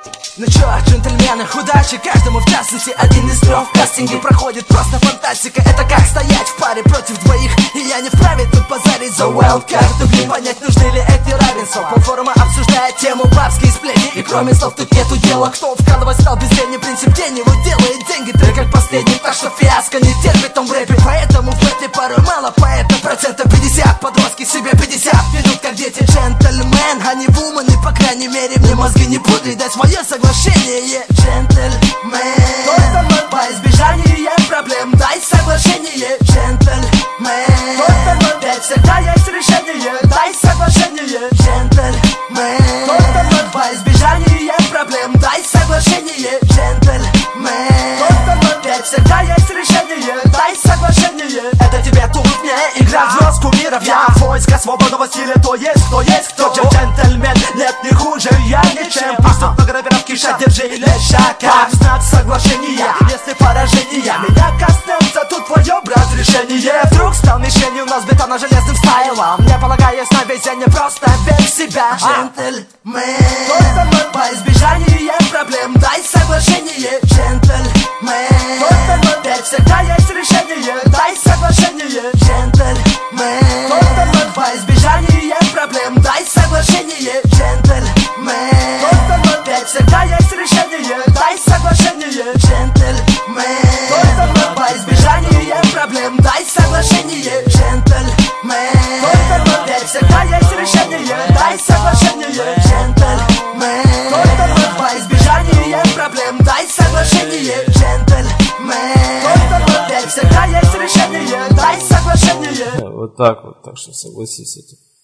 Ну чё, джентльмены, удачи каждому в частности. Один из трех в кастинге проходит просто фантастика. Это как стоять в паре против двоих, и я не вправе тут позарить за wildcard. Блин, понять, нужны ли эти равенства. Полфорума обсуждает тему бабские сплетни, и кроме слов тут нету дела. Кто вкалывать стал без лени, принцип тени, вот делает деньги ты как последний. Так что фиаско не терпит он в рэпе, поэтому в бэтле порой мало поэта. Процентов 50, подростки себе 50 ведут как дети. Джентльмен, а не вумен, и по крайней мере мне мозги не пудри дать мое соглашение. Джентльмен, по избежанию проблем дай соглашение. Джентльмен, ведь всегда есть решение, дай соглашение. Джентльмен, по избежанию проблем дай соглашение. Джентльмен, ведь всегда есть решение, дай соглашение. Это тебе тут не игра в звезд кумиров. Я в поисках свободного стиля, то есть кто джентльмен. Нет, не хуже я ничем. Пусть тут на гравирах кишат, держи леща. Как знак соглашения, если поражение меня коснется, тут твое разрешение. Вдруг стал мишенью, у нас бетонно-железным стайлом. Не полагаясь на везение, просто верь в себя. Джентльмен, по избежанию проблем дай соглашение. Джентльмен, ведь всегда есть решение, дай соглашение. Джентльмен, по избежанию проблем дай соглашение. Джентльмен, ведь всегда есть решение, дай соглашение. Джентльмен, по избежанию проблем дай соглашение. Джентльмен, ведь всегда есть решение, дай соглашение. Джентльмен, по избежанию проблем дай соглашение. Джентльмен, ведь всегда есть решение, дай соглашение. Вот так вот, так что согласись с этим.